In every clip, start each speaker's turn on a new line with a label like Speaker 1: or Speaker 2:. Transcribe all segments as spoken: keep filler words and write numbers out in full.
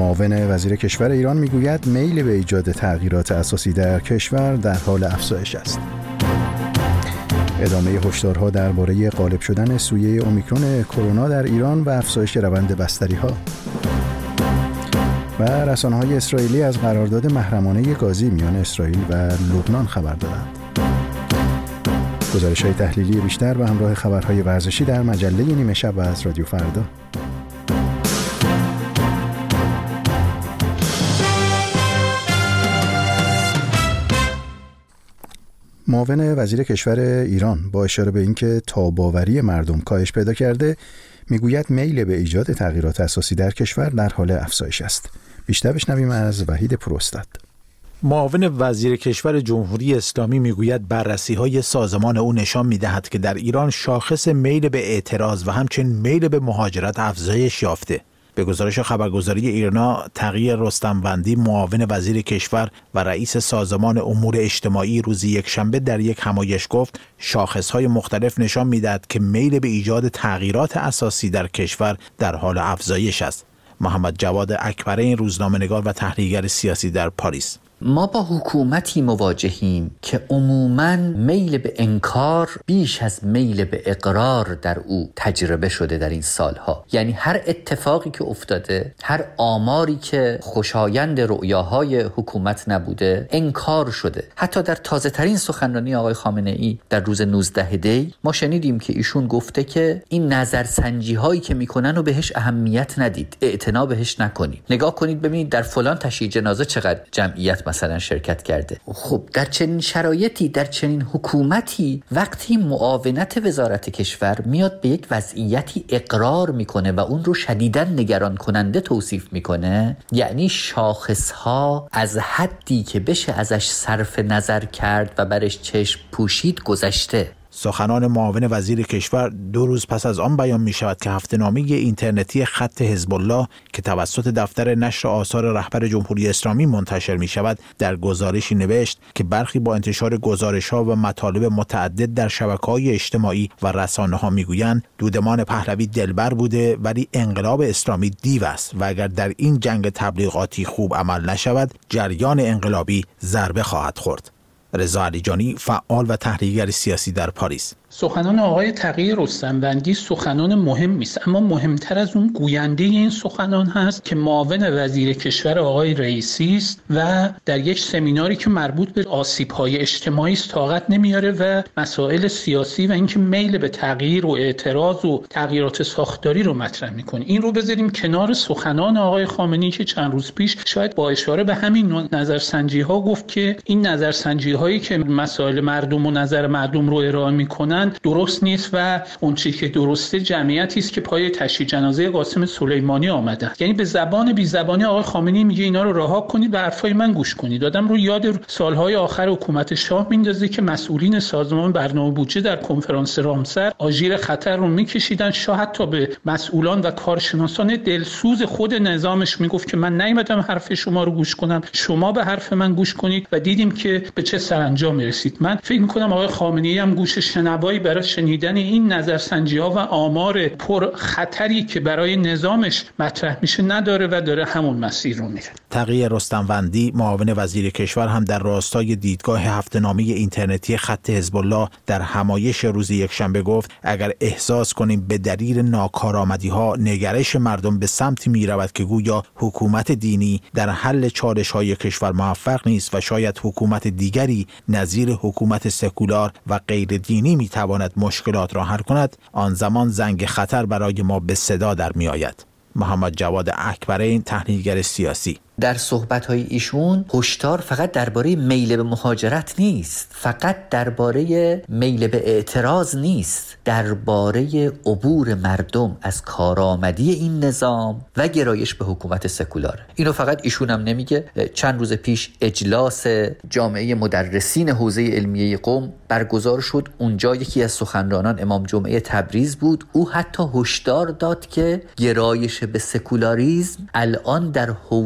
Speaker 1: معاون وزیر کشور ایران میگوید میل به ایجاد تغییرات اساسی در کشور در حال افزایش است. ادامه هشدارها درباره غالب شدن سویه اومیکرون کرونا در ایران و افزایش روند بستری‌ها. و رسانه‌های اسرائیلی از قرارداد محرمانه گازی میان اسرائیل و لبنان خبر دادند. گزارش‌های تحلیلی بیشتر و همراه خبرهای ورزشی در مجله نیمه شب و از رادیو فردا. معاون وزیر کشور ایران با اشاره به اینکه تاب‌آوری مردم کاهش پیدا کرده، میگوید میل به ایجاد تغییرات اساسی در کشور در حال افزایش است. بیشتر بشنویم از وحید پروستاد.
Speaker 2: معاون وزیر کشور جمهوری اسلامی میگوید بررسی‌های سازمان او نشان می‌دهد که در ایران شاخص میل به اعتراض و همچنین میل به مهاجرت افزایش یافته. به گزارش خبرگزاری ایرنا، تقی رستموندی معاون وزیر کشور و رئیس سازمان امور اجتماعی روز یکشنبه در یک همایش گفت شاخص‌های مختلف نشان می‌دهد که میل به ایجاد تغییرات اساسی در کشور در حال افزایش است. محمد جواد اکبرین، روزنامه‌نگار و تحلیلگر سیاسی در پاریس:
Speaker 3: ما با حکومتی مواجهیم که عموماً میل به انکار بیش از میل به اقرار در او تجربه شده در این سالها. یعنی هر اتفاقی که افتاده، هر آماری که خوشایند رؤیاهای حکومت نبوده، انکار شده. حتی در تازه ترین سخنرانی آقای خامنه ای در روز نوزده دی ما شنیدیم که ایشون گفته که این نظرسنجی هایی که میکنن رو بهش اهمیت ندید، اعتنا بهش نکنید. نگاه کنید ببینید در فلان تشییع جنازه چقدر جمعیت مثلا شرکت کرده. خب در چنین شرایطی، در چنین حکومتی، وقتی معاونت وزارت کشور میاد به یک وضعیتی اقرار میکنه و اون رو شدیداً نگران کننده توصیف میکنه، یعنی شاخصها از حدی که بشه ازش صرف نظر کرد و برش چشم پوشید گذشته.
Speaker 2: سخنان معاون وزیر کشور دو روز پس از آن بیان می شود که هفته‌نامه اینترنتی خط حزب الله که توسط دفتر نشر آثار رهبر جمهوری اسلامی منتشر می شود در گزارشی نوشت که برخی با انتشار گزارش‌ها و مطالب متعدد در شبکه‌های اجتماعی و رسانه‌ها می‌گویند دودمان پهلوی دلبر بوده ولی انقلاب اسلامی دیو است و اگر در این جنگ تبلیغاتی خوب عمل نشود جریان انقلابی ضربه خواهد خورد. رضا علیجانی، فعال و تحلیلگر سیاسی در پاریس:
Speaker 4: سخنان آقای تقی رستموندی سخنان مهمی است، اما مهمتر از اون گوینده این سخنان هست که معاون وزیر کشور آقای رئیسی است و در یک سمیناری که مربوط به آسیب‌های اجتماعی است طاقت نمیاره و مسائل سیاسی و اینکه میل به تغییر و اعتراض و تغییرات ساختاری رو مطرح میکنه. این رو بذاریم کنار سخنان آقای خامنه‌ای که چند روز پیش شاید با اشاره به همین نظرسنجی ها گفت که این نظرسنجی هایی که مسائل مردم و نظر مردم رو ارائه میکنن درست نیست و اون چیزی که درسته جمعیتی است که پای تشییع جنازه قاسم سلیمانی آمدن. یعنی به زبان بی زبانی آقای خامنه‌ای میگه اینا رو رها کنید و حرفای من گوش کنید. آدم رو یاد سالهای آخر حکومت شاه میندازه که مسئولین سازمان برنامه بودجه در کنفرانس رامسر آژیر خطر رو میکشیدن. شاه حتی به مسئولان و کارشناسان دلسوز خود نظامش میگفت که من نیومدم حرف شما رو گوش کنم، شما به حرف من گوش کنید و دیدیم که به چه سرانجام رسید. من فکر میکنم آقای خامنه‌ای هم گوش شنوایی برای شنیدن این نظرسنجی ها و آمار پر خطری که برای نظامش مطرح میشه نداره و داره همون مسیر رو میره.
Speaker 2: تقی رستموندی، معاون وزیر کشور، هم در راستای دیدگاه هفته‌نامه اینترنتی خط حزب الله در همایش روز یکشنبه گفت اگر احساس کنیم به دلیل ناکارآمدی ها نگرش مردم به سمتی می رود که گویا حکومت دینی در حل چالش های کشور موفق نیست و شاید حکومت دیگری نظیر حکومت سکولار و غیر دینی می تواند مشکلات را حل کند، آن زمان زنگ خطر برای ما به صدا در می آید. محمد جواد اکبرین، تحلیلگر سیاسی:
Speaker 3: در صحبت‌های ایشون هشدار فقط درباره میل به مهاجرت نیست، فقط درباره میل به اعتراض نیست، درباره عبور مردم از کارآمدی این نظام و گرایش به حکومت سکولار. اینو فقط ایشون هم نمیگه. چند روز پیش اجلاس جامعه مدرسین حوزه علمیه قم برگزار شد. اونجا یکی از سخنرانان امام جمعه تبریز بود. او حتی هشدار داد که گرایش به سکولاریسم الان در حوزه‌های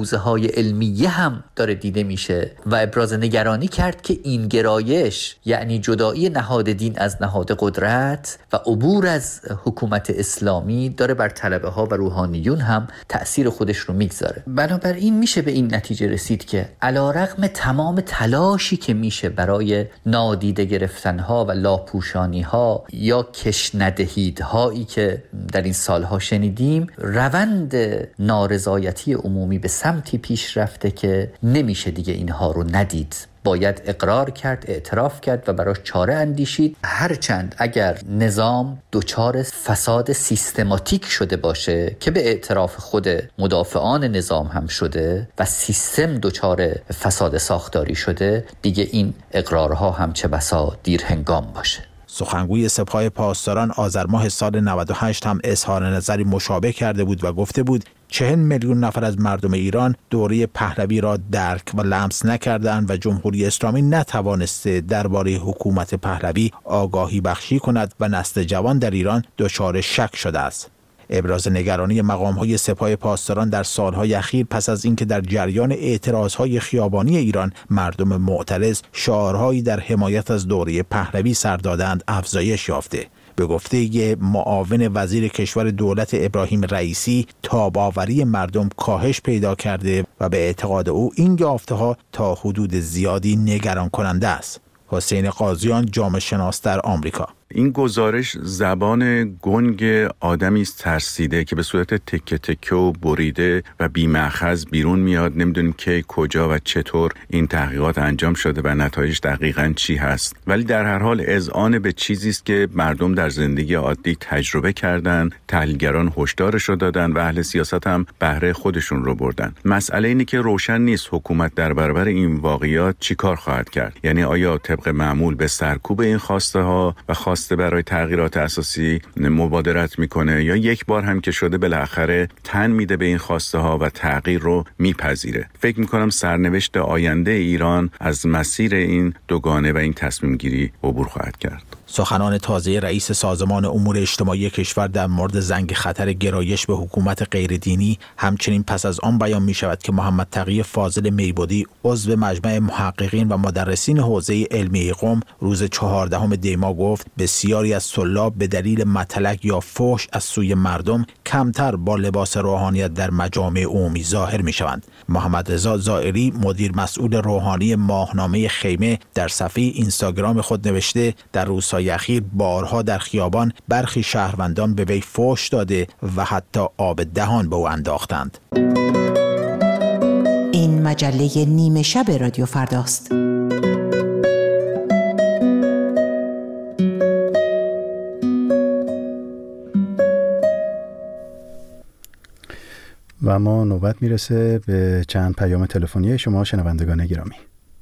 Speaker 3: های علمیه هم داره دیده میشه و ابراز نگرانی کرد که این گرایش، یعنی جدایی نهاد دین از نهاد قدرت و عبور از حکومت اسلامی، داره بر طلبه ها و روحانیون هم تأثیر خودش رو میگذاره. بنابراین میشه به این نتیجه رسید که علیرغم تمام تلاشی که میشه برای نادیده گرفتن ها و لاپوشانی ها یا کش ندهید هایی که در این سالها شنیدیم، روند نارضایتی عمومی به سمتی پیش رفته که نمیشه دیگه اینها رو ندید. باید اقرار کرد، اعتراف کرد و براش چاره اندیشید. هرچند اگر نظام دچار فساد سیستماتیک شده باشه که به اعتراف خود مدافعان نظام هم شده و سیستم دچار فساد ساختاری شده، دیگه این اقرارها هم چه بسا دیر هنگام باشه.
Speaker 2: سخنگوی سپاه پاسداران آذر ماه سال نود و هشت هم اظهار نظری مشابه کرده بود و گفته بود چهل میلیون نفر از مردم ایران دوره پهلوی را درک و لمس نکردند و جمهوری اسلامی نتوانسته درباره حکومت پهلوی آگاهی بخشی کند و نسل جوان در ایران دچار شک شده است. ابراز نگرانی مقام‌های سپاه پاسداران در سالهای اخیر پس از اینکه در جریان اعتراضهای خیابانی ایران مردم معترض شعارهایی در حمایت از دوره پهلوی سر دادند افزایش یافته. به گفته معاون وزیر کشور دولت ابراهیم رئیسی، تاب‌آوری مردم کاهش پیدا کرده و به اعتقاد او این یافته‌ها تا حدود زیادی نگران کننده است. حسین قاضیان، جامعه شناس در آمریکا:
Speaker 5: این گزارش زبان گنگ آدمی است ترسیده که به صورت تکه تکه و بریده و بی‌مأخذ بیرون میاد. نمیدونیم کی، کجا و چطور این تحقیقات انجام شده و نتایج دقیقاً چی هست، ولی در هر حال اذعان به چیزی است که مردم در زندگی عادی تجربه کردن، تحلیلگران هشدارش رو دادن و اهل سیاست هم بهره خودشون رو بردن. مسئله اینه که روشن نیست حکومت در برابر این واقعیات چیکار خواهد کرد. یعنی آیا طبق معمول به سرکوب این خواسته ها و خواسته برای تغییرات اساسی مبادرت میکنه، یا یک بار هم که شده بالاخره تن میده به این خواسته ها و تغییر رو میپذیره. فکر میکنم سرنوشت آینده ایران از مسیر این دوگانه و این تصمیم گیری عبور خواهد کرد.
Speaker 2: سخنان تازه رئیس سازمان امور اجتماعی کشور در مورد زنگ خطر گرایش به حکومت غیردینی همچنین پس از آن بیان می شود که محمد تقی فاضل میبودی، عضو مجمع محققین و مدرسین حوزه علمی قم، روز چهاردهم دی ماه گفت بسیاری از طلاب به دلیل مطلق یا فحش از سوی مردم کمتر با لباس روحانیت در مجامع عمومی ظاهر می شوند. محمد رضا زائری، مدیر مسئول روحانی ماهنامه خیمه، در صفحه اینستاگرام خود نوشته در روزهای اخیر بارها در خیابان برخی شهروندان به وی فحش داده و حتی آب دهان به او انداختند.
Speaker 6: این مجله نیمه شب رادیو فرداست.
Speaker 1: و ما نوبت میرسه به چند پیام تلفنی شما شنوندگان گرامی.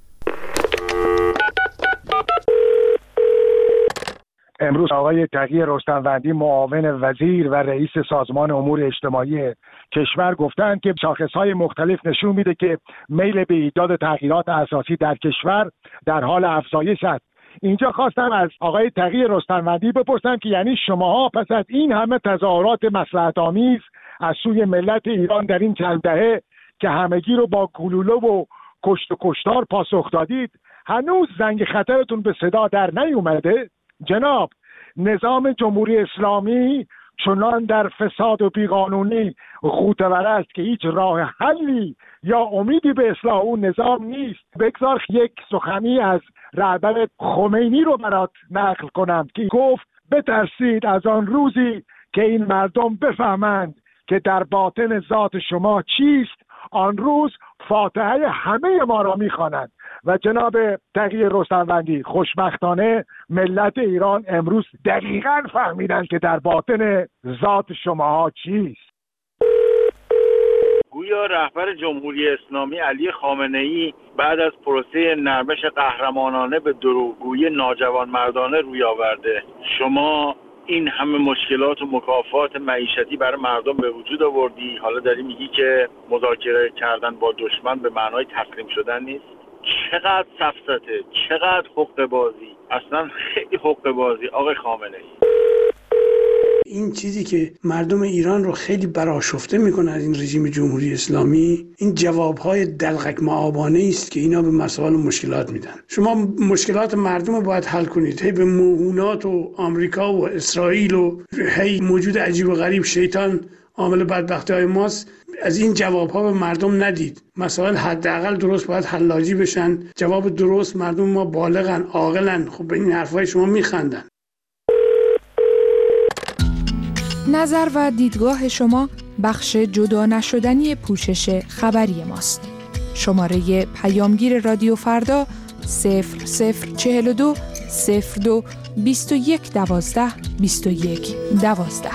Speaker 7: امروز آقای تقی رستموندی، معاون وزیر و رئیس سازمان امور اجتماعی کشور، گفتند که شاخصهای مختلف نشون میده که میل به ایجاد تغییرات اساسی در کشور در حال افزایش است. اینجا خواستم از آقای تقی رستموندی بپرسم که یعنی شماها پس از این همه تظاهرات مصلحت آمیز از سوی ملت ایران در این چند دهه که همگی رو با گلوله و کشت و کشتار پاسخ دادید، هنوز زنگ خطرتون به صدا در نیومده؟ جناب، نظام جمهوری اسلامی چنان در فساد و بیقانونی غوطه‌ور است که هیچ راه حلی یا امیدی به اصلاح اون نظام نیست. بگذار یک سخنی از رهبر خمینی رو برات نقل کنم که گفت بترسید از آن روزی که این مردم بفهمند که در باطن ذات شما چیست، آن روز فاتحه همه ما را میخوانند. و جناب تقی رستموندی، خوشبختانه ملت ایران امروز دقیقاً فهمیدن که در باطن ذات شماها چیست.
Speaker 8: گویا رهبر جمهوری اسلامی علی خامنه‌ای بعد از پروسه نرمش قهرمانانه به دروغگویی ناجوانمردانه روی آورده. شما این همه مشکلات و مکافات معیشتی برای مردم به وجود آوردی، حالا داری میگی که مذاکره کردن با دشمن به معنای تسلیم شدن نیست؟ چقدر سفسطه، چقدر حقه بازی، اصلا خیلی حقه بازی آقای خامنه‌ای.
Speaker 9: این چیزی که مردم ایران رو خیلی برآشفته میکنه از این رژیم جمهوری اسلامی، این جوابهای دلغک معابانه است که اینا به مسائل و مشکلات میدن. شما مشکلات مردم رو باید حل کنید، هی به موهونات و آمریکا و اسرائیل و هی موجود عجیب و غریب شیطان عامل بدبختی های ماست، از این جواب ها به مردم ندید. مسائل حداقل درست باید حلاجی بشن. جواب درست، مردم ما بالغن، عاقلن. خب به این حرفای شما میخندن.
Speaker 10: نظر و دیدگاه شما بخش جدا نشدنی پوشش خبری ماست. شماره پیامگیر رادیو فردا صفر صفر چهل و دو صفر دو بیست و یک دوازده بیست و یک دوازده.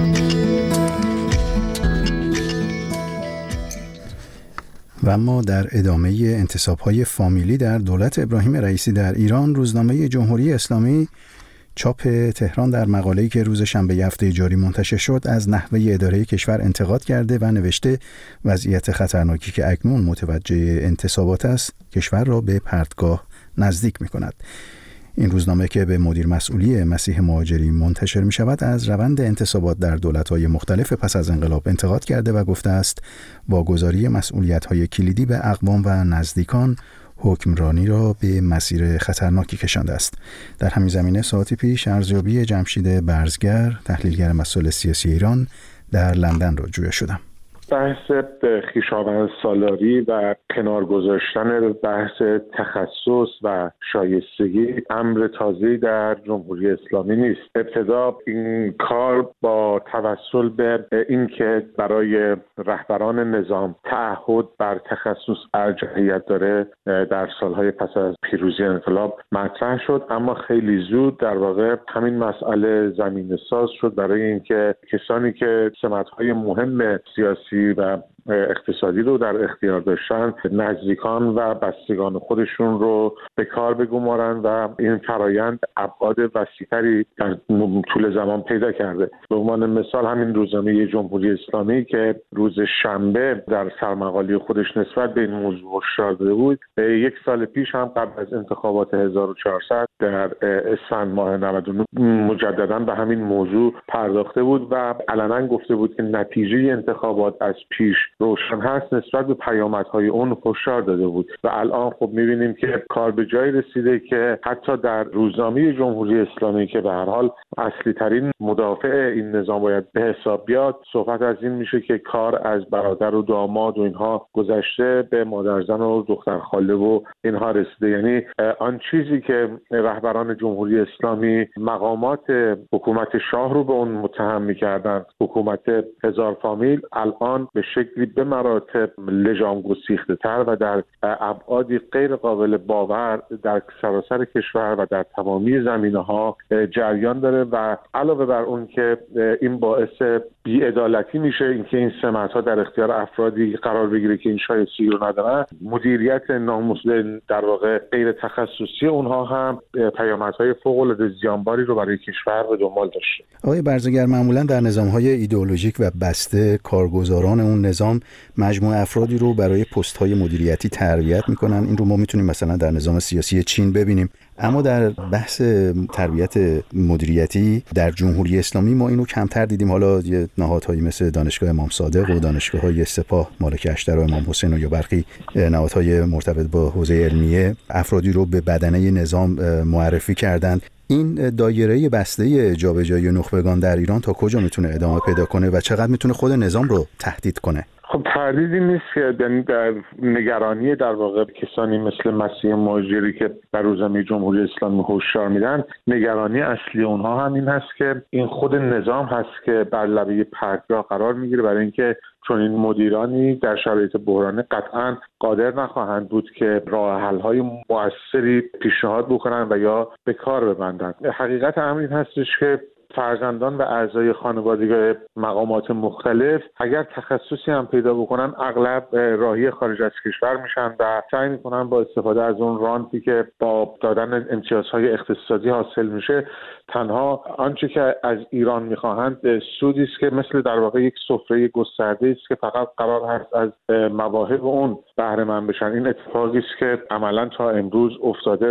Speaker 1: و اما در ادامه انتصاب‌های فامیلی در دولت ابراهیم رئیسی در ایران، روزنامه جمهوری اسلامی چاپ تهران در مقاله‌ای که روز شنبه هفته جاری منتشر شد از نحوه اداره کشور انتقاد کرده و نوشته وضعیت خطرناکی که اکنون متوجه انتصابات است کشور را به پرتگاه نزدیک می‌کند. این روزنامه که به مدیر مسئولی مسیح مهاجری منتشر می شود از روند انتصابات در دولت‌های مختلف پس از انقلاب انتقاد کرده و گفته است واگذاری مسئولیت‌های کلیدی به اقوام و نزدیکان حکمرانی را به مسیر خطرناکی کشانده است. در همین زمینه ساعتی پیش ارزیابی جمشید برزگر، تحلیلگر مسائل سیاسی ایران، در لندن را جویا شدم.
Speaker 11: بحث خویشاوند سالاری و کنار گذاشتن بحث تخصص و شایستگی امر تازه‌ای در جمهوری اسلامی نیست. ابتدا این کار با توسل به اینکه برای رهبران نظام تعهد بر تخصص ارجحیت داره در سالهای پس از پیروزی انقلاب مطرح شد، اما خیلی زود در واقع همین مسئله زمینه‌ساز شد برای اینکه کسانی که سمت‌های مهم سیاسی و اقتصادی رو در اختیار داشتن نزدیکان و بستگان خودشون رو به کار بگمارن و این فرایند ابعاد وسیع‌تری در طول زمان پیدا کرده. به عنوان مثال همین روزنامه جمهوری اسلامی که روز شنبه در سرمقاله خودش نسبت به این موضوع هشدار داده بود، یک سال پیش هم قبل از انتخابات هزار و چهارصد در اسفند ماه نود و نه مجددا به همین موضوع پرداخته بود و علنا گفته بود که نتیجه انتخابات از پیش روشن هست، نسبت به پیامدهای اون هشدار داده بود و الان خب می‌بینیم که کار به جایی رسیده که حتی در روزنامه جمهوری اسلامی که به هر حال اصلی ترین مدافع این نظام باید به حساب بیاد، صحبت از این میشه که کار از برادر و داماد و اینها گذشته به مادرزن و دختر خاله و اینها رسیده. یعنی آن چیزی که رهبران جمهوری اسلامی مقامات حکومت شاه رو به اون متهم می‌کردند، حکومت هزار فامیل، الان به شکلی به مراتب لجام گسیخته تر و در ابعادی غیر قابل باور در سراسر کشور و در تمامی زمینه‌ها جریان داره و علاوه بر اون که این باعث بی‌عدالتی میشه، اینکه این سمت‌ها در اختیار افرادی قرار بگیره که این شایستگی رو ندارن، مدیریت نامسئول در واقع غیر تخصصی اونها هم پیامدهای فوق‌العاده زیانباری رو برای کشور به دنبال داشته.
Speaker 1: آقای برزگر، معمولا در نظام‌های ایدئولوژیک و بسته کارگزاران اون نظام مجموعه افرادی رو برای پست‌های مدیریتی تربیت می‌کنن. این رو ما می‌تونیم مثلا در نظام سیاسی چین ببینیم، اما در بحث تربیت مدیریتی در جمهوری اسلامی ما اینو کمتر دیدیم. حالا یه نهادهایی مثل دانشگاه امام صادق و دانشگاه‌های سپاه مالک اشتر و امام حسین و یا برخی نهادهای مرتبط با حوزه علمیه افرادی رو به بدنه نظام معرفی کردند. این دایره بسته جابجایی نخبگان در ایران تا کجا میتونه ادامه پیدا کنه و چقدر میتونه خود نظام رو تهدید کنه؟
Speaker 11: خب تردیدی نیست که در نگرانی در واقع کسانی مثل مسیح مهاجری که در روزنامه جمهوری اسلامی هشدار میدن، نگرانی اصلی اونها هم این هست که این خود نظام هست که بر لبه پرتگاه قرار میگیره، برای اینکه چون این مدیرانی در شرایط بحرانی قطعا قادر نخواهند بود که راه حل‌های مؤثری پیشنهاد بکنن و یا به کار ببندن. حقیقت امر این هستش که فرزندان و اعضای خانوادگی مقامات مختلف اگر تخصصی هم پیدا بکنن اغلب راهی خارج از کشور میشن و سعی میکنن با استفاده از اون رانتی که با دادن امتیازهای اقتصادی حاصل میشه تنها آنچه که از ایران میخواهند سودی است که مثل در واقع یک سفره گسترده است که فقط قرار هست از مواهب اون بهره مند بشن. این اتفاقی است که عملا تا امروز افتاده و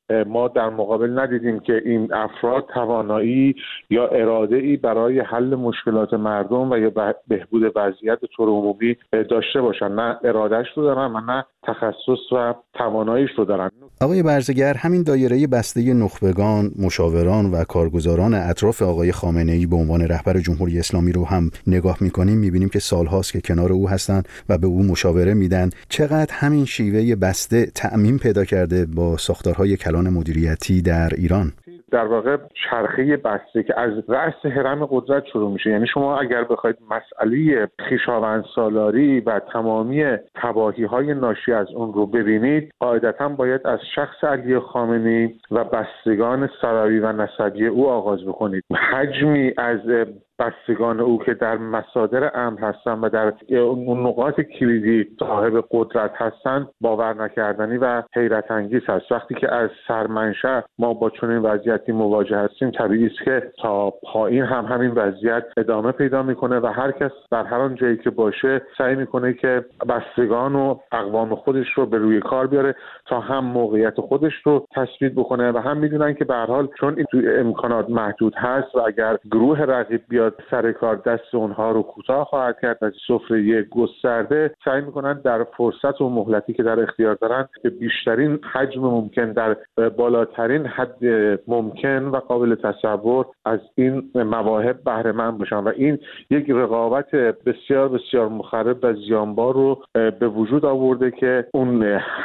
Speaker 11: ما در مقابل ندیدیم که این افراد توانایی یا اراده‌ای برای حل مشکلات مردم و یا بهبود وضعیت طور عمومی داشته باشن. نه ارادهش رو دارن و نه تخصص و تواناییش رو دارن.
Speaker 1: آقای برزگر، همین دایره بسته نخبگان، مشاوران و کارگزاران اطراف آقای خامنه‌ای به عنوان رهبر جمهوری اسلامی رو هم نگاه می‌کنیم، می‌بینیم که سال‌هاست که کنار او هستن و به او مشاوره میدن. چقدر همین شیوه بسته تعمیم پیدا کرده با ساختارهای کلان مدیریتی در ایران؟
Speaker 11: در واقع چرخه بسته که از رأس هرم قدرت شروع میشه. یعنی شما اگر بخواید مسئله خویشاوندسالاری و تمامی تباهی‌های ناشی از اون رو ببینید، قاعدتاً باید از شخص علی خامنه‌ای و بستگان سروی و نسبی او آغاز بکنید. حجمی از بستگان او که در مصادر امر هستن و در اون نقاط کلیدی صاحب قدرت هستن باور نکردنی و حیرت انگیز هست. وقتی که از سرمنشأ ما با چنین وضعیتی مواجه هستیم، طبیعی است که تا پایین هم همین وضعیت ادامه پیدا میکنه و هر کس در هر آن جایی که باشه سعی میکنه که بستگان و اقوام خودش رو به روی کار بیاره تا هم موقعیت خودش رو تثبیت بکنه و هم میدونن که به هر حال چون این امکانات محدود هست و اگر گروه رقیب بیاد سر کار دست اونها رو کوتاه خواهد کرد و سفره گسترده سعی میکنن در فرصت و مهلتی که در اختیار دارن که بیشترین حجم ممکن در بالاترین حد ممکن و قابل تصور از این مواهب بهره مند بشن و این یک رقابت بسیار بسیار مخرب و زیانبار رو به وجود آورده که اون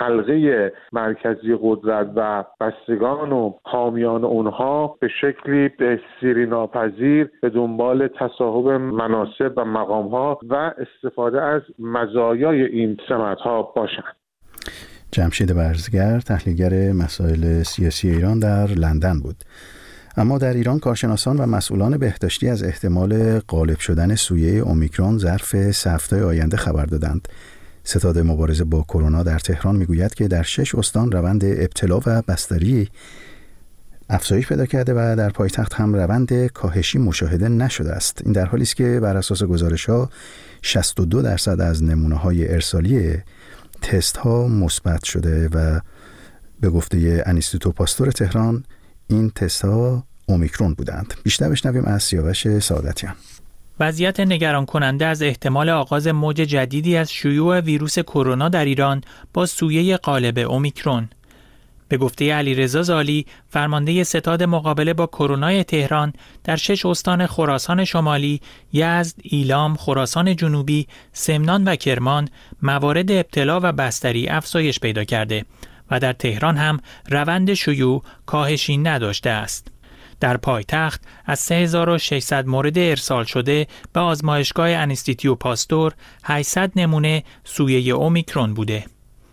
Speaker 11: حلقه مرکزی قدرت و بستگان و حامیان اونها به شکلی سیری ناپذیر به دنبال تصاحب مناصب و مقام‌ها و استفاده از مزایای این سمت‌ها باشند.
Speaker 1: جمشید برزگر، تحلیلگر مسائل سیاسی ایران در لندن بود. اما در ایران کارشناسان و مسئولان بهداشتی از احتمال غالب شدن سویه اومیکرون ظرف سه هفته آینده خبر دادند. ستاد مبارزه با کرونا در تهران میگوید که در شش استان روند ابتلا و بستری افزایش پیدا کرده و در پایتخت هم روند کاهشی مشاهده نشده است. این در حالی است که بر اساس گزارش‌ها شصت و دو درصد از نمونه‌های ارسالی تست‌ها مثبت شده و به گفته انستیتو پاستور تهران این تست‌ها اومیکرون بودند. بیشتر بشنویم از سیاوش سعادتیان.
Speaker 12: وضعیت نگران کننده از احتمال آغاز موج جدیدی از شیوع ویروس کرونا در ایران با سویه غالب اومیکرون. به گفته علیرضا زالی، فرمانده ستاد مقابله با کرونا تهران، در شش استان خراسان شمالی، یزد، ایلام، خراسان جنوبی، سمنان و کرمان موارد ابتلا و بستری افزایش پیدا کرده و در تهران هم روند شیوع کاهشی نداشته است. در پایتخت از سه هزار و ششصد مورد ارسال شده به آزمایشگاه انستیتیو پاستور هشتصد نمونه سویه اومیکرون بوده.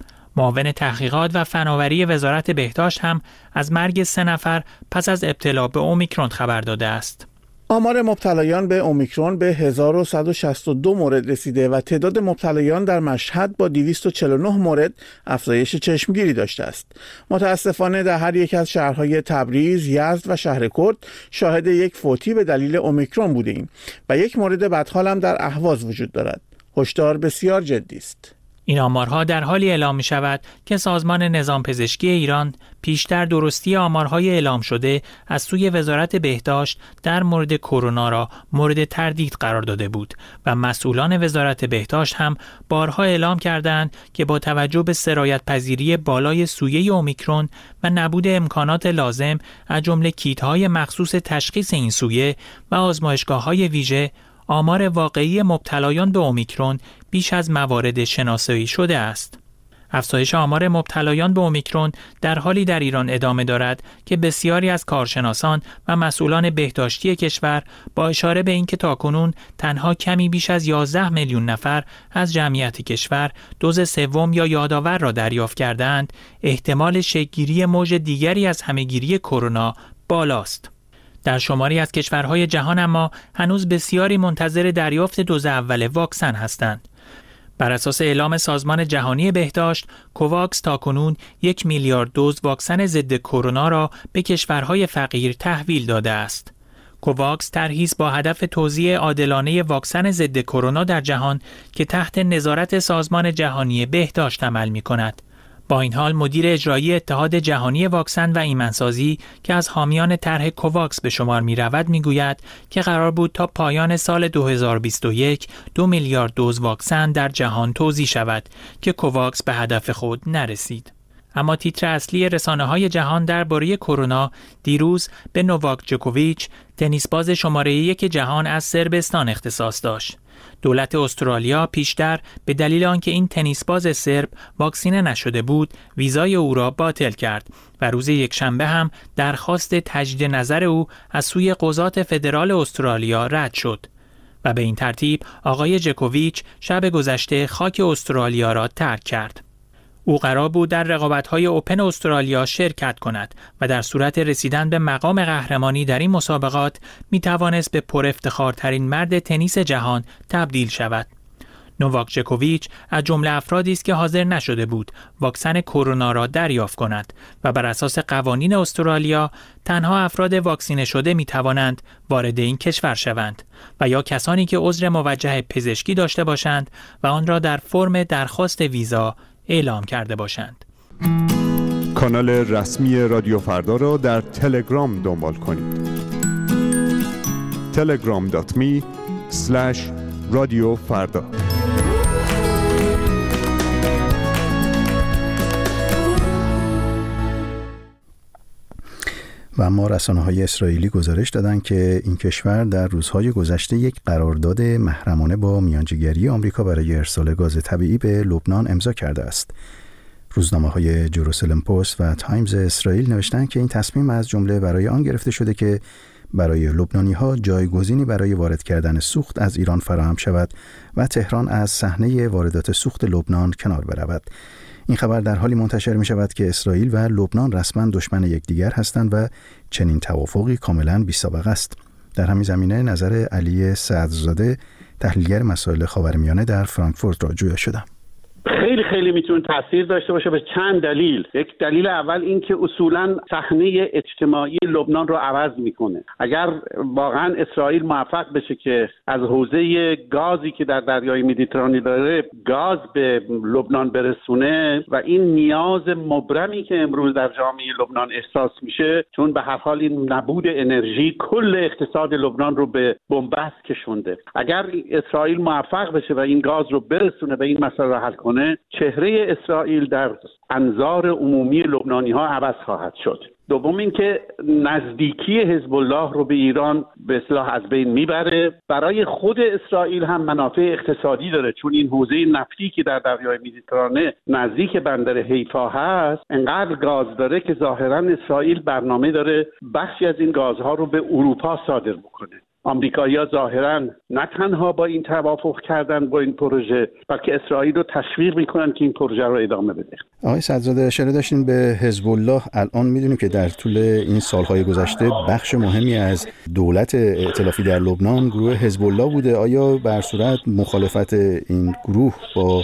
Speaker 12: معاون تحقیقات و فناوری وزارت بهداشت هم از مرگ سه نفر پس از ابتلا به اومیکرون خبر داده است.
Speaker 13: آمار مبتلایان به اومیکرون به هزار و صد و شصت و دو مورد رسیده و تعداد مبتلایان در مشهد با دویست و چهل و نه مورد افزایش چشمگیری داشته است. متاسفانه در هر یک از شهرهای تبریز، یزد و شهرکرد شاهد یک فوتی به دلیل اومیکرون بودیم و یک مورد بدحال هم در اهواز وجود دارد. هشدار بسیار جدی است.
Speaker 12: این آمارها در حالی اعلام می شود که سازمان نظام پزشکی ایران پیشتر درستی آمارهای اعلام شده از سوی وزارت بهداشت در مورد کرونا را مورد تردید قرار داده بود و مسئولان وزارت بهداشت هم بارها اعلام کردند که با توجه به سرایت پذیری بالای سویه اومیکرون و نبود امکانات لازم از جمله کیت‌های مخصوص تشخیص این سویه و آزمایشگاه‌های ویژه، آمار واقعی مبتلایان به اومیکرون بیش از موارد شناسایی شده است. افزایش آمار مبتلایان به اومیکرون در حالی در ایران ادامه دارد که بسیاری از کارشناسان و مسئولان بهداشتی کشور با اشاره به اینکه تاکنون تنها کمی بیش از یازده میلیون نفر از جمعیت کشور دوز سوم یا یادآور را دریافت کردند، احتمال شکل‌گیری موج دیگری از همه‌گیری کرونا بالاست. در شماری از کشورهای جهان اما هنوز بسیاری منتظر دریافت دوز اول واکسن هستند. بر اساس اعلام سازمان جهانی بهداشت، کوواکس تاکنون یک میلیارد دوز واکسن ضد کرونا را به کشورهای فقیر تحویل داده است. کوواکس طرحی است با هدف توزیع عادلانه واکسن ضد کرونا در جهان که تحت نظارت سازمان جهانی بهداشت عمل می‌کند. با این حال مدیر اجرایی اتحاد جهانی واکسن و ایمنسازی که از حامیان طرح کوواکس به شمار می رود می گوید که قرار بود تا پایان سال دو هزار و بیست و یک دو میلیارد دوز واکسن در جهان توزیع شود که کوواکس به هدف خود نرسید. اما تیتر اصلی رسانه‌های جهان درباره کرونا دیروز به نوواک جوکوویچ، تنیسباز شماره یک جهان از صربستان اختصاص داشت. دولت استرالیا پیشتر به دلیل آنکه این تنیسباز سرب واکسینه نشده بود، ویزای او را باطل کرد و روز یکشنبه هم درخواست تجدید نظر او از سوی قضات فدرال استرالیا رد شد و به این ترتیب آقای جوکوویچ شب گذشته خاک استرالیا را ترک کرد. او قرار بود در رقابت‌های اوپن استرالیا شرکت کند و در صورت رسیدن به مقام قهرمانی در این مسابقات می‌توانست به پر افتخارترین مرد تنیس جهان تبدیل شود. نوواک جوکوویچ از جمله افرادی است که حاضر نشده بود واکسن کرونا را دریافت کند و بر اساس قوانین استرالیا تنها افراد واکسینه شده می‌توانند وارد این کشور شوند و یا کسانی که عذر موجه پزشکی داشته باشند و آن را در فرم درخواست ویزا اعلام کرده باشند.
Speaker 14: کانال رسمی رادیو فردا را در تلگرام دنبال کنید. تلگرام دات می اسلش رادیو فردا.
Speaker 1: و اما رسانه‌های اسرائیلی گزارش دادند که این کشور در روزهای گذشته یک قرارداد محرمانه با میانجیگری آمریکا برای ارسال گاز طبیعی به لبنان امضا کرده است. روزنامه‌های جروسلم پست و تایمز اسرائیل نوشتند که این تصمیم از جمله برای آن گرفته شده که برای لبنانی‌ها جایگزینی برای وارد کردن سوخت از ایران فراهم شود و تهران از صحنه واردات سوخت لبنان کنار برود. این خبر در حالی منتشر می شود که اسرائیل و لبنان رسما دشمن یکدیگر هستند و چنین توافقی کاملا بی‌سابقه است. در همین زمینه نظر علی سعدزاده، تحلیلگر مسائل خاورمیانه در فرانکفورت را جویا شدم.
Speaker 15: خیلی خیلی میتونه تاثیر داشته باشه به چند دلیل. یک دلیل اول این که اصولا صحنه اجتماعی لبنان رو عوض میکنه. اگر واقعا اسرائیل موفق بشه که از حوزه گازی که در دریای مدیترانه داره گاز به لبنان برسونه و این نیاز مبرمی که امروز در جامعه لبنان احساس میشه، چون به هر حال این نبود انرژی کل اقتصاد لبنان رو به بنبست کشونده، اگر اسرائیل موفق بشه و این گاز رو برسونه و این مسئله رو حل کنه، چهره اسرائیل در انظار عمومی لبنانی ها عوض خواهد شد. دوم اینکه نزدیکی حزب الله رو به ایران به اصطلاح از بین میبره. برای خود اسرائیل هم منافع اقتصادی داره، چون این حوزه نفتی که در دریای مدیترانه نزدیک بندر حیفا هست انقدر گاز داره که ظاهرا اسرائیل برنامه داره بخشی از این گازها رو به اروپا صادر بکنه. آمریکایی‌ها ظاهراً نه تنها با این توافق کردن با این پروژه، بلکه اسرائیل رو تشویق میکنن که این پروژه رو ادامه بده.
Speaker 1: آقای سعدزاده، اشاره داشتین به حزب الله. الان میدونیم که در طول این سالهای گذشته بخش مهمی از دولت ائتلافی در لبنان گروه حزب الله بوده. آیا بر صورت مخالفت این گروه با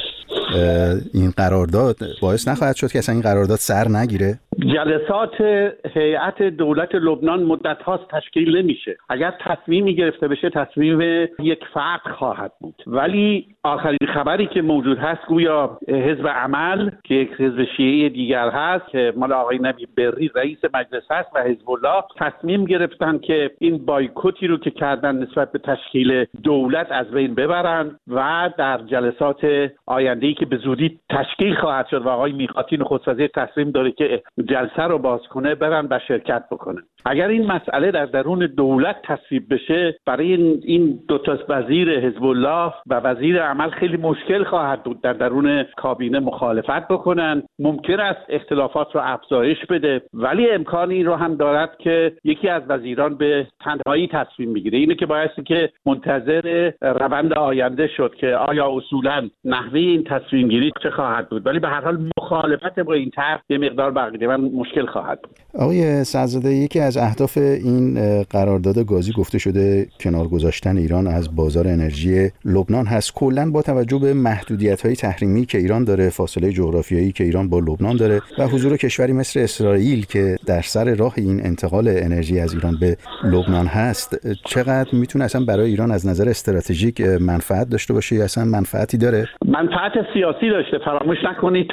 Speaker 1: این قرارداد باعث نخواهد شد که اصلا این قرارداد سر نگیره؟
Speaker 15: جلسات هیئت دولت لبنان مدت هاست تشکیل نمیشه. اگر تصمیمی گرفته بشه تصمیم یک فرد خواهد بود، ولی آخرین خبری که موجود هست گویا حزب عمل که یک حزب شیعی دیگر هست که مال آقای نبی بری رئیس مجلس هست و حزب الله تصمیم گرفتن که این بایکوتی رو که کردن نسبت به تشکیل دولت از بین ببرن و در جلسات آینده‌ای که به زودی تشکیل خواهد شد و آقای میقاتی نخست وزیر تصمیم داره که جلسه رو باز کنه برن و شرکت بکنن. اگر این مسئله در درون دولت تصویب بشه، برای این دو تا وزیر حزب الله و وزیر عمل خیلی مشکل خواهد بود در درون کابینه مخالفت بکنن. ممکن است اختلافات رو افزایش بده، ولی امکانی رو هم دارد که یکی از وزیران به تنهایی تصمیم بگیره. اینه که بایستی که منتظر روند آینده شد که آیا اصولا نحوه این تصمیم گیری چه خواهد بود، ولی به هر حال مخالفت با این طرح یه مقدار بقیه مشکل خواهد بود.
Speaker 1: آقای سعدزاده، یکی از اهداف این قرارداد گازی گفته شده کنار گذاشتن ایران از بازار انرژی لبنان هست. کلاً با توجه به محدودیت‌های تحریمی که ایران داره، فاصله جغرافیایی که ایران با لبنان داره و حضور کشوری مثل اسرائیل که در سر راه این انتقال انرژی از ایران به لبنان هست، چقدر میتونه اصلا برای ایران از نظر استراتژیک منفعت داشته باشه یا اصلا منفعتی داره؟
Speaker 15: منفعت سیاسی داشته. فراموش نکنید تا به حال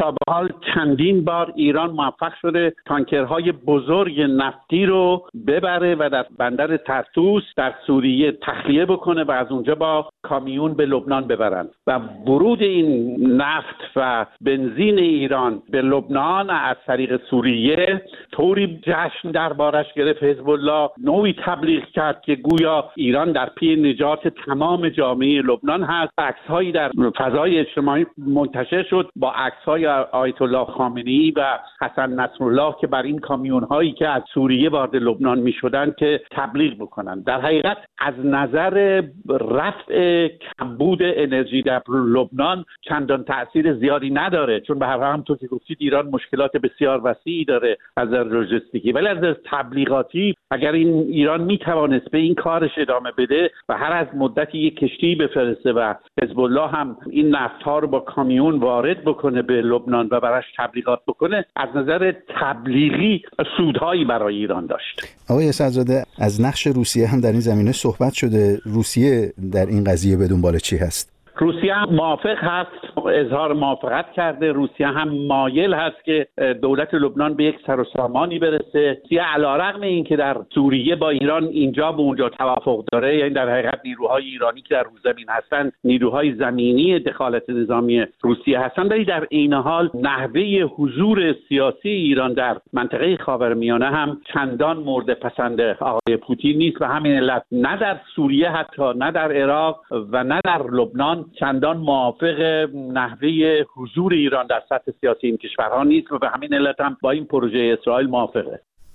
Speaker 15: سال چندین بار ایران موفق شده تانکرهای بزرگ نفتی رو ببره و در بندر ترتوس در سوریه تخلیه بکنه و از اونجا با کامیون به لبنان ببرن و ورود این نفت و بنزین ایران به لبنان از طریق سوریه طوری جشن دربارش گرفت. حزب الله نوعی تبلیغ کرد که گویا ایران در پی نجات تمام جامعه لبنان هست. عکس‌هایی در فضای اجتماعی منتشر شد با عکس‌های آیت الله خامنه‌ای و حسن نصرالله که بر این کامیون‌هایی که از سوریه وارد لبنان می‌شدند که تبلیغ بکنن. در حقیقت از نظر رفع کمبود انرژی در لبنان چندان تأثیر زیادی نداره، چون به هر حال همونطور که گفتید ایران مشکلات بسیار وسیعی داره از نظر لوجستیکی، ولی از نظر تبلیغاتی اگر این ایران میتوانست به این کارش ادامه بده و هر از مدتی یک کشتی بفرسته و حزب الله هم این نفت‌ها رو با کامیون وارد بکنه به لبنان و براش تبلیغات بکنه، از نظر تبلیغی سودهایی برای ایران داشت.
Speaker 1: آقای اسدزاده، از نقش روسیه هم در این زمینه صحبت شده. روسیه در این قضیه به دنبال چی هست؟
Speaker 15: روسیه هم موافق هست، اظهار موافقت کرده. روسیه هم مایل هست که دولت لبنان به یک سر و سامانی برسه. روسیه علیرغم این که در سوریه با ایران اینجا و اونجا توافق داره، یعنی در حقیقت نیروهای ایرانی که در زمین هستن نیروهای زمینی دخالت نظامی روسیه هستن، ولی در عین حال نحوه حضور سیاسی ایران در منطقه خاورمیانه هم چندان مورد پسند آقای پوتین نیست و همین علت نه در سوریه حتی نه در عراق و نه در لبنان چندان موافق نحوه حضور ایران در سطح سیاسی این کشورها نیست و به همین علت هم با این پروژه اسرائیل موافقه.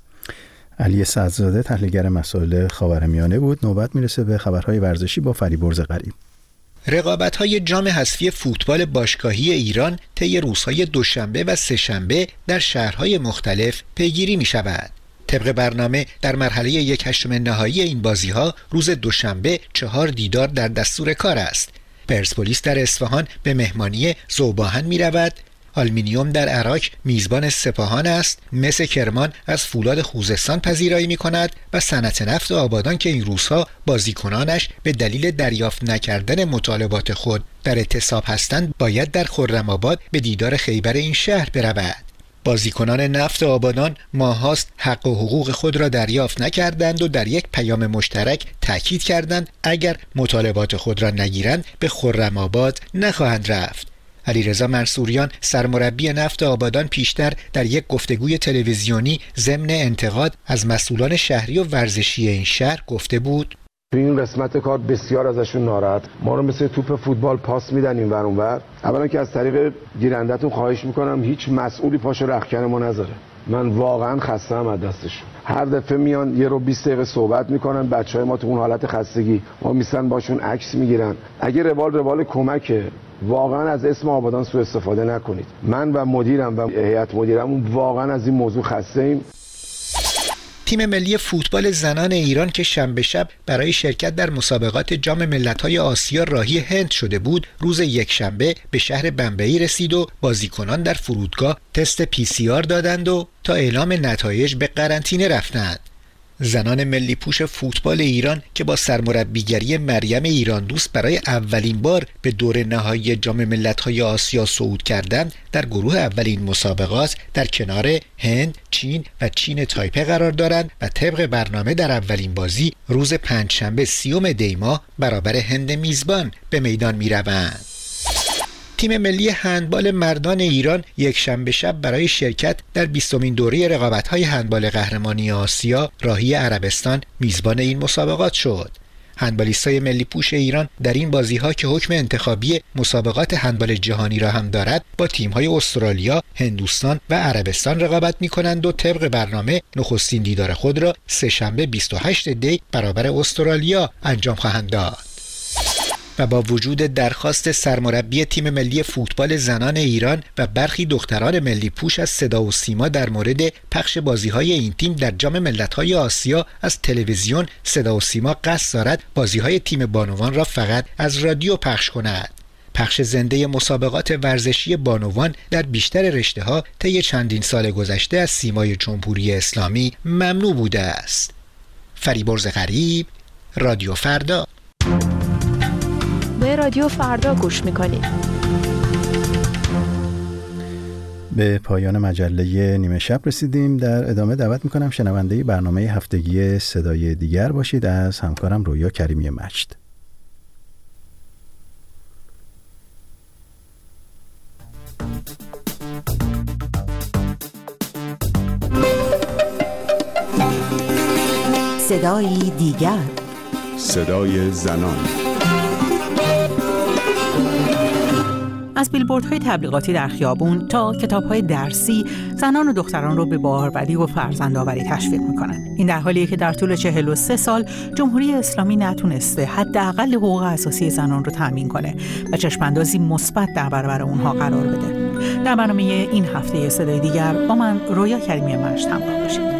Speaker 1: علی سعدزاده تحلیلگر مسائل خاورمیانه بود. نوبت میرسه به خبرهای ورزشی با فریبرز غریب.
Speaker 16: رقابت‌های جام حذفی فوتبال باشگاهی ایران طی روزهای دوشنبه و سه‌شنبه در شهرهای مختلف پیگیری می‌شود. طبق برنامه در مرحله یک هشتم نهایی این بازی‌ها روز دوشنبه چهار دیدار در دستور کار است. پرسپولیس در اصفهان به مهمانی ذوباهن می رود. آلومینیوم در عراق میزبان سپاهان است. مس کرمان از فولاد خوزستان پذیرایی می کند و صنعت نفت آبادان که این روزها بازیکنانش به دلیل دریافت نکردن مطالبات خود در اعتصاب هستند باید در خرم‌آباد به دیدار خیبر این شهر برود. بازیکنان نفت آبادان ماهاست حق و حقوق خود را دریافت نکردند و در یک پیام مشترک تاکید کردند اگر مطالبات خود را نگیرند به خرم‌آباد نخواهند رفت. علیرضا منصوریان سرمربی نفت آبادان پیشتر در یک گفتگوی تلویزیونی ضمن انتقاد از مسئولان شهری و ورزشی این شهر گفته بود:
Speaker 17: تو این قسمت کار بسیار ازشون ناراحت. ما رو مثل توپ فوتبال پاس میدن این ور اون ور. اولا که از طریق گیرندتون خواهش میکنم هیچ مسئولی پاش رختکن ما نذاره. من واقعا خسته‌ام از دستشون. هر دفعه میان یه رو بیست دقیقه صحبت میکنن، بچهای ما تو اون حالت خستگی ما میسن باشون عکس میگیرن. اگه روال روال کمکه واقعا از اسم آبادان سوء استفاده نکنید. من و مدیرم و هیئت مدیرمون واقعا از این موضوع خسته ایم.
Speaker 16: تیم ملی فوتبال زنان ایران که شنبه شب برای شرکت در مسابقات جام ملت‌های آسیا راهی هند شده بود، روز یکشنبه به شهر بمبئی رسید و بازیکنان در فرودگاه تست پی سی آر دادند و تا اعلام نتایج به قرنطینه رفتند. زنان ملی پوش فوتبال ایران که با سرمربیگری مریم ایران دوست برای اولین بار به دور نهایی جام ملت‌های آسیا صعود کردند، در گروه اولین مسابقات در کنار هند، چین و چین تایپه قرار دارند و طبق برنامه در اولین بازی روز پنجشنبه سیوم دی ماه برابر هند میزبان به میدان می‌روند. تیم ملی هندبال مردان ایران یک شنبه شب برای شرکت در بیستمین دوره رقابت‌های هندبال قهرمانی آسیا راهی عربستان میزبان این مسابقات شد. هندبالیستای ملی پوش ایران در این بازی‌ها که حکم انتخابی مسابقات هندبال جهانی را هم دارد با تیم‌های استرالیا، هندوستان و عربستان رقابت می‌کنند و طبق برنامه نخستین دیدار خود را سه‌شنبه بیست و هشتم دی برابر استرالیا انجام خواهند داد. و با وجود درخواست سرمربی تیم ملی فوتبال زنان ایران و برخی دختران ملی پوش از صدا و سیما در مورد پخش بازی‌های این تیم در جام ملت‌های آسیا از تلویزیون، صدا و سیما قصد دارد بازی‌های تیم بانوان را فقط از رادیو پخش کند. پخش زنده مسابقات ورزشی بانوان در بیشتر رشته‌ها طی چندین سال گذشته از سیمای جمهوری اسلامی ممنوع بوده است. فریبرز غریب، رادیو فردا.
Speaker 10: به رادیو فردا گوش میکنید.
Speaker 1: به پایان مجله نیمه شب رسیدیم. در ادامه دعوت میکنم شنونده برنامه هفتگی صدای دیگر باشید از همکارم رویا کریمی مجد.
Speaker 6: صدای دیگر،
Speaker 14: صدای زنان.
Speaker 18: از بیلبوردهای تبلیغاتی در خیابون تا کتاب‌های درسی، زنان و دختران رو به باروری و فرزندآوری تشویق می‌کنن. این در حالیه که در طول چهل و سه سال جمهوری اسلامی نتونسته حداقل حقوق اساسی زنان رو تامین کنه و چشم‌اندازی مثبت در برابر اونها قرار بده. در برنامه این هفته صدای دیگر با من رویا کریمی مجد همراه باشید.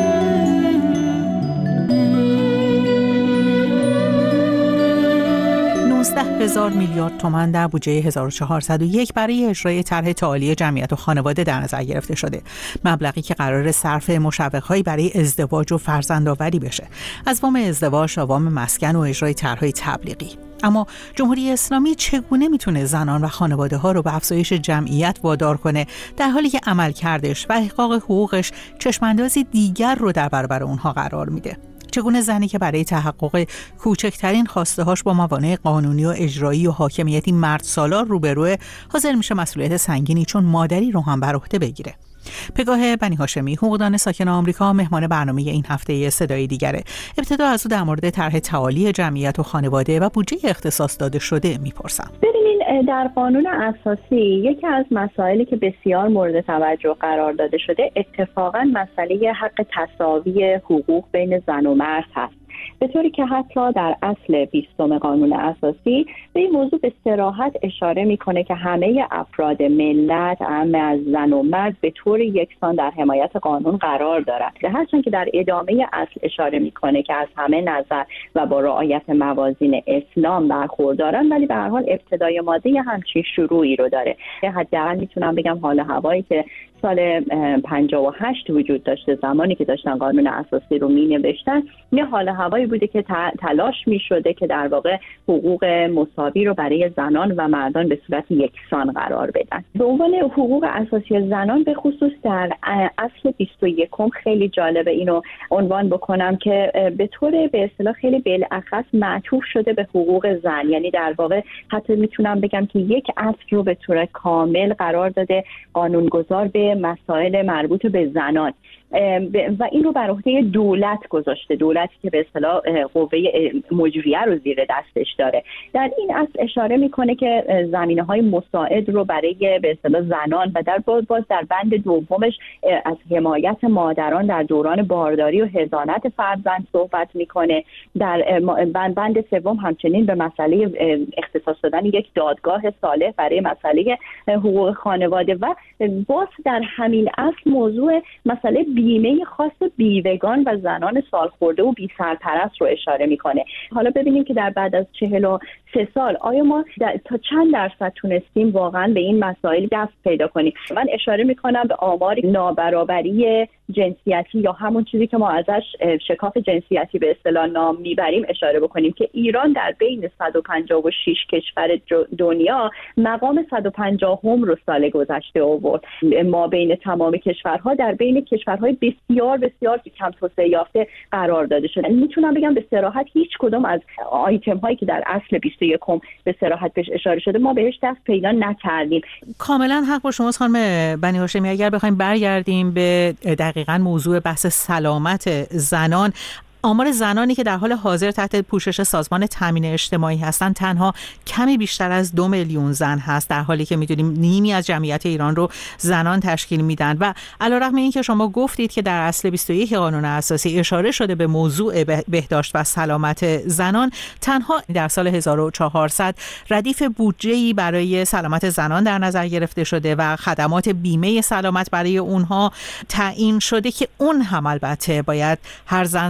Speaker 18: نوزده هزار میلیارد تومان در بودجه هزار و چهارصد و یک برای اجرای طرح تعالی جمعیت و خانواده در نظر گرفته شده. مبلغی که قرار صرف مشوق‌هایی برای ازدواج و فرزندآوری بشه، از وام ازدواج تا وام مسکن و اجرای طرح‌های تبلیغی. اما جمهوری اسلامی چگونه میتونه زنان و خانواده ها رو به افزایش جمعیت وادار کنه در حالی که عملکردش و احقاق حقوقش چشماندازی دیگر رو در برابر اونها قرار میده؟ چگونه زنی که برای تحقق کوچکترین خواسته‌هاش با موانع قانونی و اجرایی و حاکمیتی مرد سالار روبروه، حاضر میشه مسئولیت سنگینی چون مادری رو هم بر عهده بگیره؟ پگاه بنی هاشمی، حقوقدان ساکن آمریکا، مهمان برنامه این هفته صدای دیگره. ابتدا از او در مورد طرح تعالی جمعیت و خانواده و بودجه اختصاص داده شده میپرسم.
Speaker 19: ببینین، در قانون اساسی یکی از مسائلی که بسیار مورد توجه قرار داده شده اتفاقاً مسئله حق تساوی حقوق بین زن و مرد هست، به طوری که حتی در اصل بیستم قانون اساسی به این موضوع به صراحت اشاره میکنه که همه افراد ملت، همه از زن و مرد، به طور یکسان در حمایت قانون قرار دارند. هرچند که در ادامه اصل اشاره میکنه که از همه نظر و با رعایت موازین اسلام برخوردارن، ولی به هر حال ابتدای ماده همچین شروعی رو داره. حداقل میتونم بگم حال هوایی که سال پنجاه و هشت وجود داشته، زمانی که داشتن قانون اساسی رو می نوشتن، یه حال هوایی بوده که تلاش می شده که در واقع حقوق مساوی رو برای زنان و مردان به صورت یکسان قرار بدن. به عنوان حقوق اساسی زنان به خصوص در اصل بیست و یکم خیلی جالبه اینو عنوان بکنم که به طور به اصطلاح خیلی بالاخص معطوف شده به حقوق زن، یعنی در واقع حتی میتونم بگم که یک اصل رو به طور کامل قرار داده قانونگذار به مسائل مربوط به زنان و این رو بر عهده دولت گذاشته، دولتی که به اصطلاح قوه مجریه رو زیر دستش داره. در این اصل اشاره میکنه که زمینه‌های مساعد رو برای به اصطلاح زنان و در باز در بند دومش از حمایت مادران در دوران بارداری و حضانت فرزند صحبت میکنه. در بند بند سوم همچنین به مسئله اختصاص دادن یک دادگاه صالح برای مسئله حقوق خانواده و باز در همین اصل موضوع مسئله بیمه خاص بیوگان و زنان سالخورده و بی سرپرست رو اشاره میکنه. حالا ببینیم که در بعد از چهل و سه سال آیا ما تا چند درصد تونستیم واقعا به این مسائل دست پیدا کنیم. من اشاره میکنم به آمار نابرابری جنسیتی یا همون چیزی که ما ازش شکاف جنسیتی به اصطلاح نام میبریم اشاره بکنیم که ایران در بین صد و پنجاه و شش کشور دنیا مقام صد و پنجاهم رو سال گذشته آورد. ما بین تمام کشورها در بین کشورهای بسیار بسیار کم توسعه یافته قرار داده شده. میتونم بگم به صراحت هیچ کدوم از آیتم هایی که در اصل بیست و یکم به صراحت بهش اشاره شده ما بهش دست پیدا نکردیم.
Speaker 18: کاملا حق با شماست خانم بنی هاشمی. اگر بخوایم برگردیم به دقیقاً موضوع بحث سلامت زنان، آمار زنانی که در حال حاضر تحت پوشش سازمان تامین اجتماعی هستند تنها کمی بیشتر از دو میلیون زن هست، در حالی که میدونیم نیمی از جمعیت ایران رو زنان تشکیل میدن. و علیرغم این که شما گفتید که در اصل بیست و یک قانون اساسی اشاره شده به موضوع بهداشت و سلامت زنان، تنها در سال هزار و چهارصد ردیف بودجه‌ای برای سلامت زنان در نظر گرفته شده و خدمات بیمه سلامت برای اونها تعیین شده که اون هم البته باید هر زن سالانه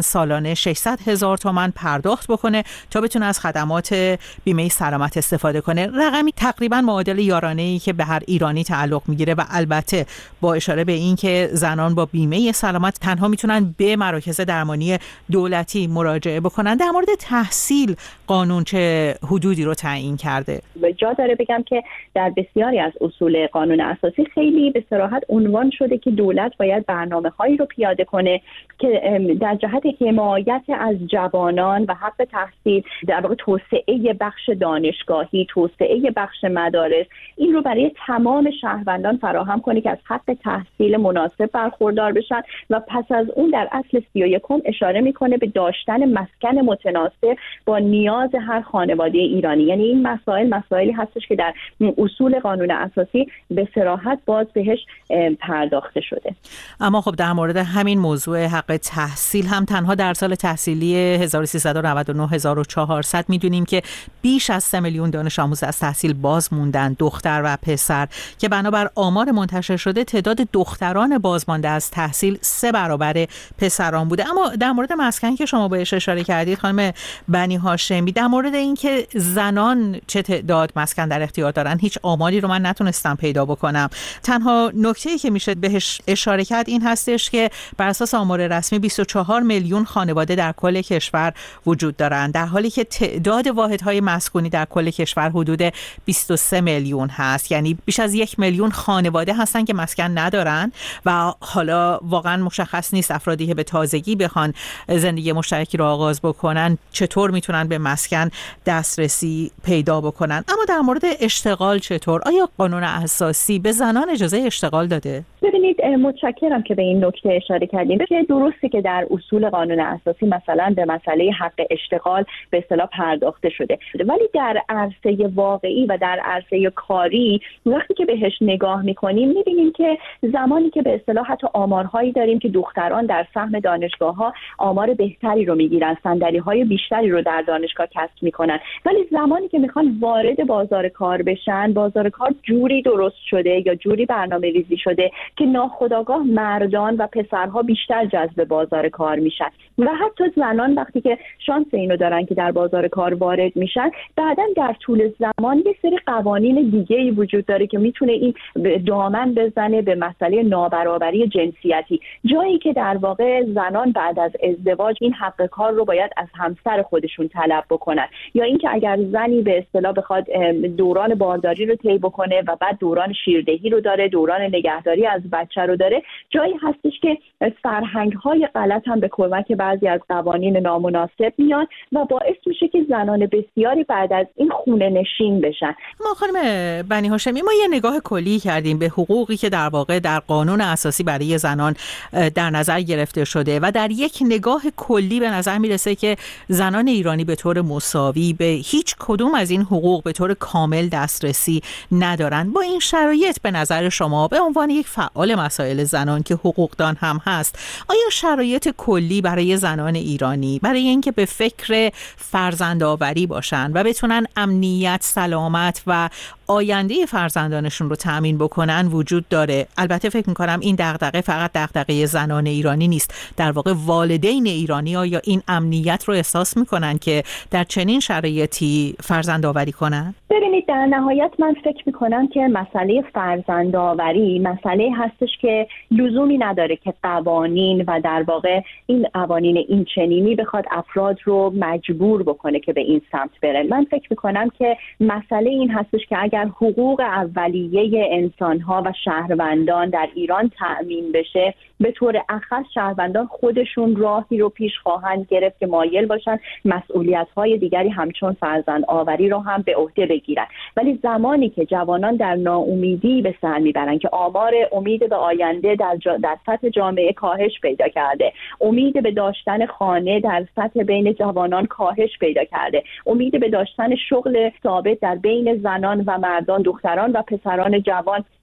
Speaker 18: ماهانه ششصد هزار تومان پرداخت بکنه تا بتونه از خدمات بیمه سلامت استفاده کنه. رقمی تقریبا معادل یارانه‌ای که به هر ایرانی تعلق میگیره و البته با اشاره به این که زنان با بیمه سلامت تنها میتونن به مراکز درمانی دولتی مراجعه بکنن. در مورد تحصیل قانون چه حدودی رو تعیین کرده؟
Speaker 19: جا داره بگم که در بسیاری از اصول قانون اساسی خیلی به صراحت عنوان شده که دولت باید برنامه‌هایی رو پیاده کنه که در جهت حمایت از جوانان و حق تحصیل، در واقع توسعه بخش دانشگاهی، توسعه بخش مدارس، این رو برای تمام شهروندان فراهم کنه که از حق تحصیل مناسب برخوردار بشن و پس از اون در اصل سی و یکم اشاره میکنه به داشتن مسکن متناسب با نیاز هر خانواده ایرانی. یعنی این مسائل مسائلی هستش که در اصول قانون اساسی به صراحت باز بهش پرداخته شده.
Speaker 18: اما خب در مورد همین موضوع حق تحصیل هم تنها در سال تحصیلی هزار و سیصد و نود و نه هزار و چهارصد میدونیم که بیش از سه میلیون دانش آموز از تحصیل باز موندن، دختر و پسر، که بنابر آمار منتشر شده تعداد دختران بازمانده از تحصیل سه برابر پسران بوده. اما در مورد مسکن که شما بهش اشاره کردید خانم بنی هاشمی، در مورد اینکه زنان چه تعداد مسکن در اختیار دارن هیچ آماری رو من نتونستم پیدا بکنم. تنها نکته‌ای که میشه بهش اشاره کرد این هستش که بر اساس آمار رسمی بیست و چهار میلیون خانواده در کل کشور وجود دارند، در حالی که تعداد واحدهای مسکونی در کل کشور حدود بیست و سه میلیون هست. یعنی بیش از یک میلیون خانواده هستن که مسکن ندارن و حالا واقعا مشخص نیست افرادی که به تازگی بخوان زندگی مشترکی رو آغاز بکنن چطور میتونن به مسکن دسترسی پیدا بکنن. اما در مورد اشتغال چطور؟ آیا قانون اساسی به زنان اجازه اشتغال داده؟
Speaker 19: ببینید، متشکرم که به این نکته اشاره کردیم. که درسته که در اصول قانون اساسی مثلا به مسئله حق اشتغال به اصطلاح پرداخته شده، ولی در عرصه واقعی و در عرصه کاری وقتی که بهش نگاه میکنیم میبینیم که زمانی که به اصطلاح حتی آمارهایی داریم که دختران در سهم دانشگاه‌ها آمار بهتری رو میگیرن، صندلی‌های بیشتری رو در دانشگاه کسب میکنن، ولی زمانی که میخوان وارد بازار کار بشن، بازار کار جوری درست شده یا جوری برنامه ریزی شده که ناخودآگاه مردان و پسرها بیشتر جذب بازار کار میشن و حتی زنان وقتی که شانس اینو دارن که در بازار کار وارد میشن، بعداً در طول زمان یه سری قوانین دیگه‌ای وجود داره که میتونه این دامن بزنه به مسئله نابرابری جنسیتی، جایی که در واقع زنان بعد از ازدواج این حق کار رو باید از همسر خودشون طلب بکنن، یا اینکه اگر زنی به اصطلاح بخواد دوران بارداری رو طی بکنه و بعد دوران شیردهی رو داره، دوران نگهداری از بچه رو داره، جایی هستش که فرهنگ‌های غلط هم به کمک بعضی از قوانین نامناسب میان و باعث میشه که زنان بسیاری بعد از این خونه نشین بشن.
Speaker 18: ما خانم بنی هاشمی ما یه نگاه کلی کردیم به حقوقی که در واقع در قانون اساسی برای زنان در نظر گرفته شده و در یک نگاه کلی به نظر میرسه که زنان ایرانی به طور مساوی به هیچ کدوم از این حقوق به طور کامل دسترسی ندارن. با این شرایط به نظر شما به عنوان یک فعال مسائل زنان که حقوقدان هم هست، آیا شرایط کلی برای زنان ایرانی برای اینکه به فکر فرزندآوری باشن و بتونن امنیت، سلامت و آینده فرزندانشون رو تأمین بکنن وجود داره؟ البته فکر میکنم این دغدغه فقط دغدغه زنان ایرانی نیست، در واقع والدین ایرانی آیا این امنیت رو احساس میکنن که در چنین شرایطی فرزندآوری کنن؟
Speaker 19: ببینید، در نهایت من فکر میکنم که مسئله فرزندآوری مسئله هستش که لزومی نداره که قوانین و در واقع این قوانین این چنینی بخواد افراد رو مجبور بکنه که به این سمت بره. من فکر میکنم که مسئله این هستش که اگر حقوق اولیه انسانها و شهروندان در ایران تأمین بشه، به طور اخص شهروندان خودشون راهی رو پیش خواهند گرفت که مایل باشن مسئولیت‌های دیگری همچون فرزند آوری رو هم به عهده بگیرن. ولی زمانی که جوانان در ناامیدی به سر میبرن که آمار امید به آینده در, جا در سطح جامعه کاهش پیدا کرده، امید به داشتن خانه در سطح بین جوانان کاهش پیدا کرده، امید به داشتن شغل ثابت در بین زنان و مردان، دختران و پسران جوان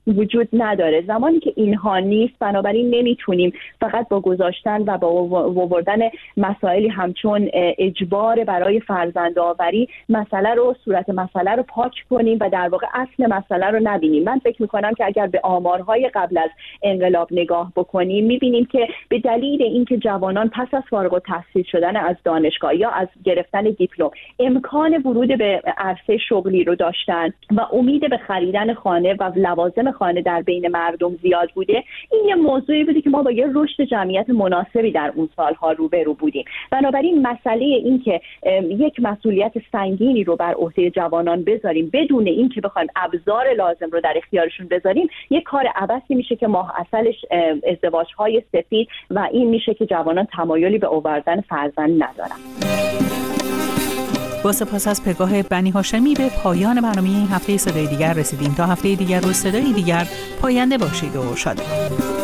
Speaker 19: وجود نداره. زمانی که اینها نیست، بنابراین نمیتونیم فقط با گذاشتن و با آوردن مسائلی همچون اجبار برای فرزندآوری مسئله رو صورت مسئله رو پاک کنیم و در واقع اصل مسئله رو نبینیم. من فکر میکنم که اگر به آمارهای قبل از انقلاب نگاه بکنیم میبینیم که به دلیل اینکه جوانان پس از فارغ التحصیل شدن از دانشگاه یا از گرفتن دیپلم امکان ورود به عرصه شغلی رو داشتن و امید به خریدن خانه و لوازم خانه در بین مردم زیاد بوده، این یه موضوعی بوده که ما با یه رشد جمعیت مناسبی در اون سالها روبرو بودیم. بنابراین مسئله این که یک مسئولیت سنگینی رو بر عهده جوانان بذاریم بدون این که بخوایم ابزار لازم رو در اختیارشون بذاریم، یک کار عبثی میشه که ماه اصلش ازدواج‌های سفید و این میشه که جوانان تمایلی به آوردن فرزند ندارن.
Speaker 18: با سپاس از پگاه بنی هاشمی به پایان برنامه این هفته صدای دیگر رسیدیم. تا هفته دیگر و صدای دیگر پاینده باشید و شاد.